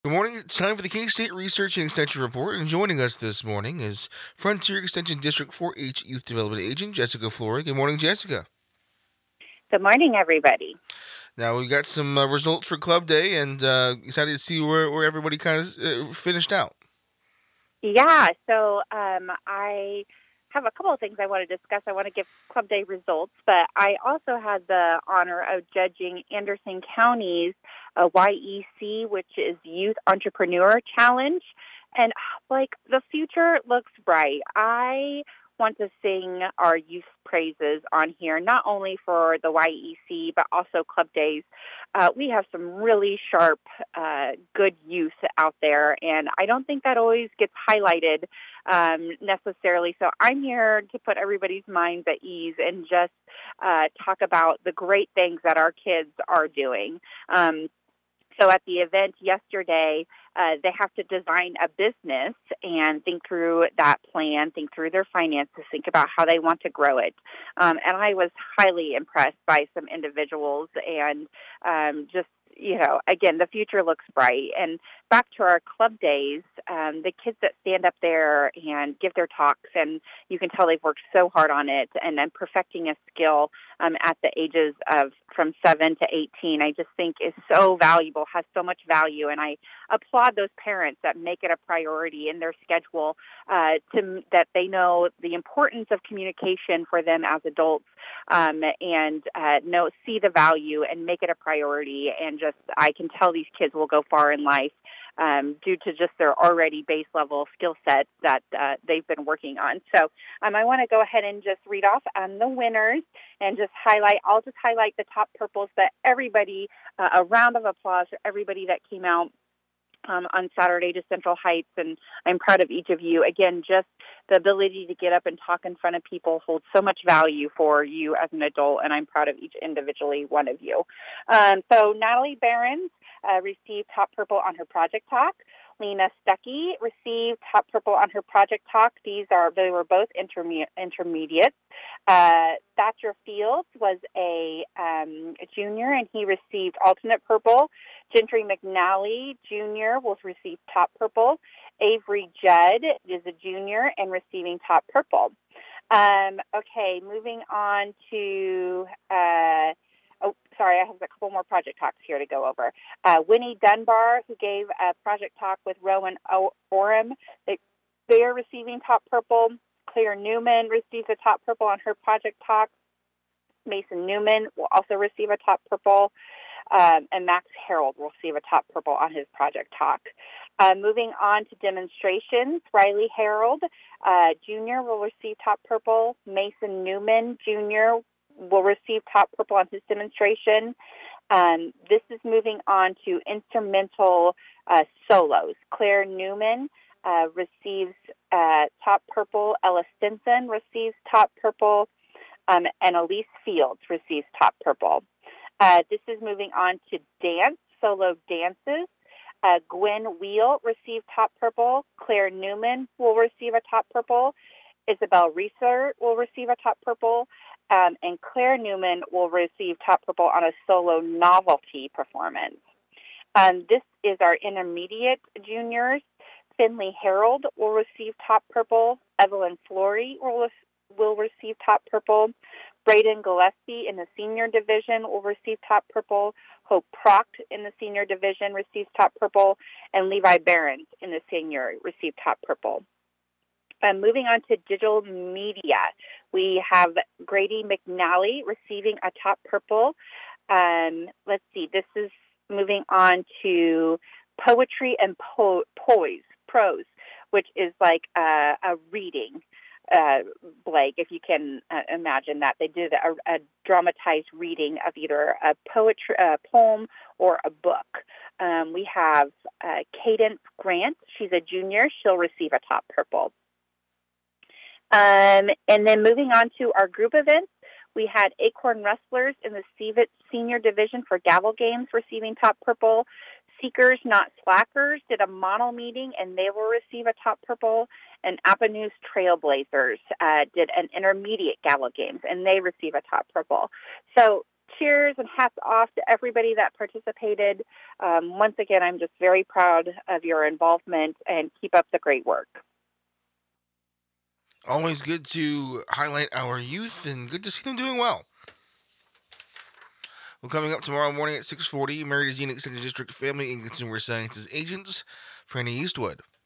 Good morning. It's time for the King State Research and Extension Report, and joining us this morning is Frontier Extension District 4-H Youth Development Agent Jessica Flory. Good morning, Jessica. Good morning, everybody. Now we got some results for Club Day, and excited to see where everybody kind of finished out. I have a couple of things I want to discuss. I want to give Club Day results, but I also had the honor of judging Anderson County's YEC, which is Youth Entrepreneur Challenge. And like the future looks bright. I want to sing our youth praises on here, not only for the YEC, but also Club Days. We have some really sharp, good youth out there, and I don't think that always gets highlighted necessarily. So I'm here to put everybody's minds at ease and just talk about the great things that our kids are doing. So at the event yesterday, they have to design a business and think through that plan, think through their finances, think about how they want to grow it. And I was highly impressed by some individuals and just, again, the future looks bright. And back to our club days, the kids that stand up there and give their talks, and you can tell they've worked so hard on it and then perfecting a skill at the ages of from 7 to 18, I just think is so valuable, has so much value. And I applaud those parents that make it a priority in their schedule that they know the importance of communication for them as adults and see the value and make it a priority. And just, I can tell these kids will go far in life due to just their already base level skill sets that they've been working on. So I want to go ahead and just read off the winners and I'll just highlight the top purples, but everybody, a round of applause for everybody that came out on Saturday to Central Heights, and I'm proud of each of you. Again, just the ability to get up and talk in front of people holds so much value for you as an adult, and I'm proud of each individually one of you. So Natalie Behrens received top purple on her project talk. Lena Stuckey received top purple on her project talk. They were both intermediates. Thatcher Fields was a junior, and he received alternate purple. Gentry McNally Jr. will receive top purple. Avery Judd is a junior and receiving top purple. Okay, moving on to sorry, I have a couple more project talks here to go over. Winnie Dunbar, who gave a project talk with Rowan Orem, they are receiving top purple. Claire Newman receives a top purple on her project talk. Mason Newman will also receive a top purple. And Max Harold will receive a top purple on his project talk. Moving on to demonstrations, Riley Harold Jr. will receive top purple. Mason Newman Jr. will receive top purple on his demonstration. This is moving on to instrumental solos. Claire Newman receives top purple. Ella Stinson receives top purple. And Elise Fields receives top purple. This is moving on to dance, solo dances. Gwen Wheel received top purple. Claire Newman will receive a top purple. Isabel Reeser will receive a top purple. And Claire Newman will receive top purple on a solo novelty performance. This is our intermediate juniors. Finley Harold will receive top purple. Evelyn Flory will receive top purple. Braden Gillespie in the senior division will receive top purple. Hope Proct in the senior division receives top purple. And Levi Behrens in the senior received top purple. Moving on to digital media, we have Grady McNally receiving a top purple. Let's see, this is moving on to poetry and prose, which is like a reading. Blake, if you can imagine that. They did a dramatized reading of either a poem or a book. We have Cadence Grant. She's a junior. She'll receive a top purple. And then moving on to our group events, we had Acorn Wrestlers in the senior division for gavel games receiving top purple. Seekers Not Slackers did a model meeting, and they will receive a top purple. And Appanoose Trailblazers did an intermediate gavel games, and they receive a top purple. So cheers and hats off to everybody that participated. Once again, I'm just very proud of your involvement and keep up the great work. Always good to highlight our youth and good to see them doing well. Well, coming up tomorrow morning at 6:40, Meridian Extended District Family and Consumer Sciences agents, Franny Eastwood.